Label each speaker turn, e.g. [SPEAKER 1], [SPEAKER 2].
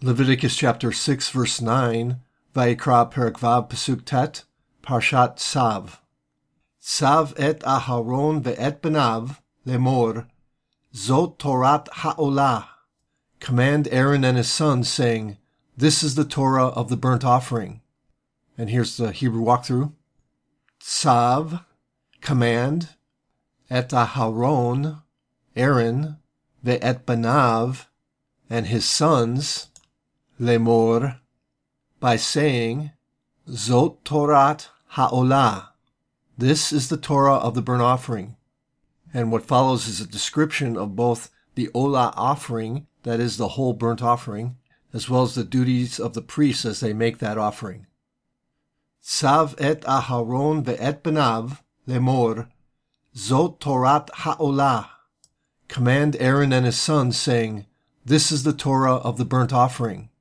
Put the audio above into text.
[SPEAKER 1] Leviticus chapter 6, verse 9, Vayikra Perek Vav Pasuk Tet, Parshat Tzav. Tzav et Aharon ve'et benav, lemor, Zot Torat Ha'olah. Command Aaron and his sons, saying, this is the Torah of the burnt offering. And here's the Hebrew walkthrough. Tzav, command, et Aharon, Aaron, ve'et benav, and his sons, lemor, by saying, Zot Torat Ha'olah. This is the Torah of the burnt offering. And what follows is a description of both the Olah offering, that is the whole burnt offering, as well as the duties of the priests as they make that offering. Tzav et Aharon ve'et benav, lemor, Zot Torat Ha'olah. Command Aaron and his sons, saying, this is the Torah of the burnt offering.